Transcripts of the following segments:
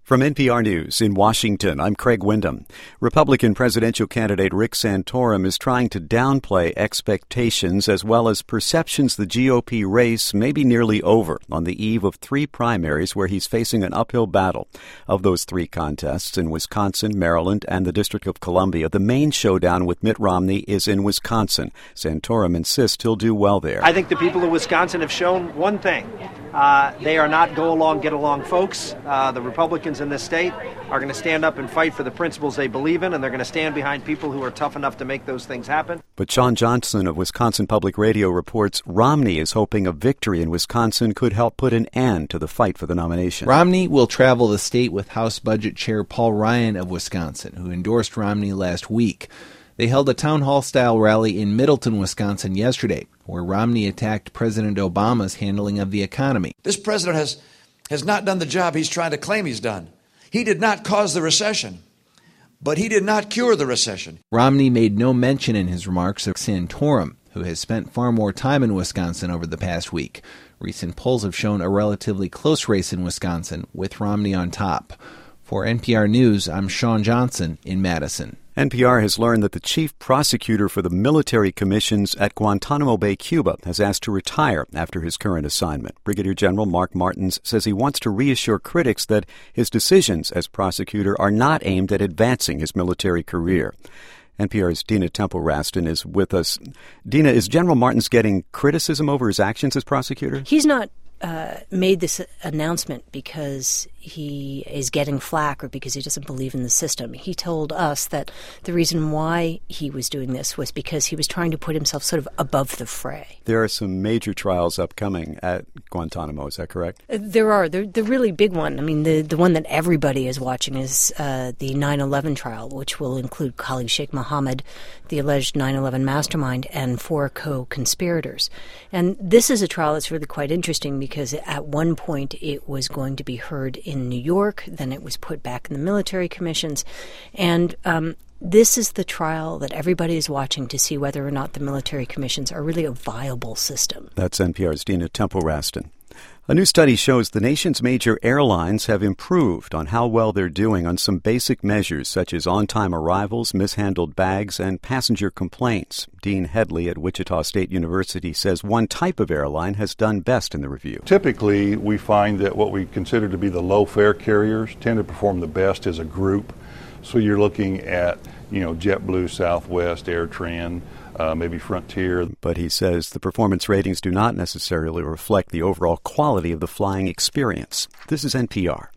From NPR News in Washington, I'm Craig Windham. Republican presidential candidate Rick Santorum is trying to downplay expectations as well as perceptions the GOP race may be nearly over on the eve of three primaries where he's facing an uphill battle. Of those three contests in Wisconsin, Maryland, and the District of Columbia, the main showdown with Mitt Romney is in Wisconsin. Santorum insists he'll do well there. I think the people of Wisconsin have shown one thing. They are not go-along, get-along folks. The Republicans in this state are going to stand up and fight for the principles they believe in, and they're going to stand behind people who are tough enough to make those things happen. But Sean Johnson of Wisconsin Public Radio reports Romney is hoping a victory in Wisconsin could help put an end to the fight for the nomination. Romney will travel the state with House Budget Chair Paul Ryan of Wisconsin, who endorsed Romney last week. They held a town hall-style rally in Middleton, Wisconsin yesterday, where Romney attacked President Obama's handling of the economy. This president has not done the job he's trying to claim he's done. He did not cause the recession, but he did not cure the recession. Romney made no mention in his remarks of Santorum, who has spent far more time in Wisconsin over the past week. Recent polls have shown a relatively close race in Wisconsin, with Romney on top. For NPR News, I'm Sean Johnson in Madison. NPR has learned that the chief prosecutor for the military commissions at Guantanamo Bay, Cuba, has asked to retire after his current assignment. Brigadier General Mark Martins says he wants to reassure critics that his decisions as prosecutor are not aimed at advancing his military career. NPR's Dina Temple-Raston is with us. Dina, is General Martins getting criticism over his actions as prosecutor? He's not made this announcement because he is getting flack or because he doesn't believe in the system. He told us that the reason why he was doing this was because he was trying to put himself sort of above the fray. There are some major trials upcoming at Guantanamo, is that correct? There are. The really big one, I mean, the one that everybody is watching is the 9/11 trial, which will include Khalid Sheikh Mohammed, the alleged 9/11 mastermind, and 4 co-conspirators. And this is a trial that's really quite interesting because at one point it was going to be heard in New York, then it was put back in the military commissions, and this is the trial that everybody is watching to see whether or not the military commissions are really a viable system. That's NPR's Dina Temple-Raston. A new study shows the nation's major airlines have improved on how well they're doing on some basic measures such as on-time arrivals, mishandled bags, and passenger complaints. Dean Headley at Wichita State University says one type of airline has done best in the review. Typically, we find that what we consider to be the low-fare carriers tend to perform the best as a group. So you're looking at, JetBlue, Southwest, AirTran, maybe Frontier. But he says the performance ratings do not necessarily reflect the overall quality of the flying experience. This is NPR.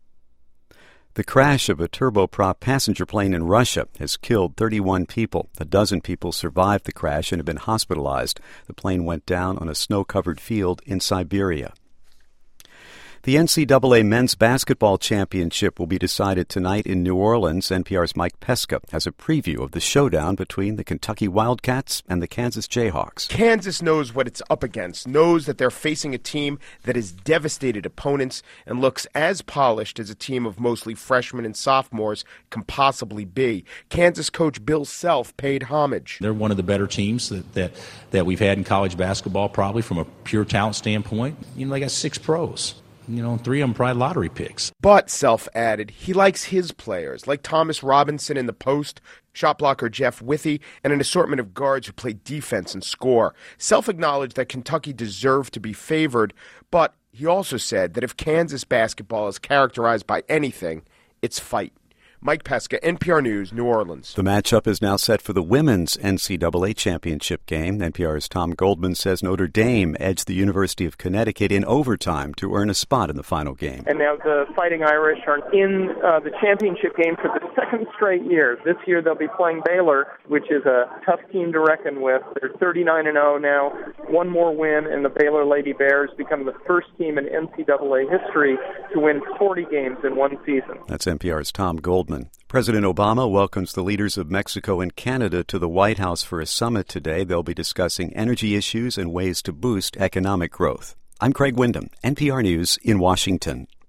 The crash of a turboprop passenger plane in Russia has killed 31 people. A dozen people survived the crash and have been hospitalized. The plane went down on a snow-covered field in Siberia. The NCAA Men's Basketball Championship will be decided tonight in New Orleans. NPR's Mike Pesca has a preview of the showdown between the Kentucky Wildcats and the Kansas Jayhawks. Kansas knows what it's up against, knows that they're facing a team that has devastated opponents and looks as polished as a team of mostly freshmen and sophomores can possibly be. Kansas coach Bill Self paid homage. They're one of the better teams that we've had in college basketball, probably from a pure talent standpoint. They got 6 pros. 3 of them probably lottery picks. But, Self added, he likes his players, like Thomas Robinson in the post, shot blocker Jeff Withey, and an assortment of guards who play defense and score. Self acknowledged that Kentucky deserved to be favored, but he also said that if Kansas basketball is characterized by anything, it's fight. Mike Pesca, NPR News, New Orleans. The matchup is now set for the women's NCAA championship game. NPR's Tom Goldman says Notre Dame edged the University of Connecticut in overtime to earn a spot in the final game. And now the Fighting Irish are in the championship game for the second straight year. This year they'll be playing Baylor, which is a tough team to reckon with. They're 39-0 now. One more win, and the Baylor Lady Bears become the first team in NCAA history to win 40 games in one season. That's NPR's Tom Goldman. President Obama welcomes the leaders of Mexico and Canada to the White House for a summit today. They'll be discussing energy issues and ways to boost economic growth. I'm Craig Windham, NPR News in Washington.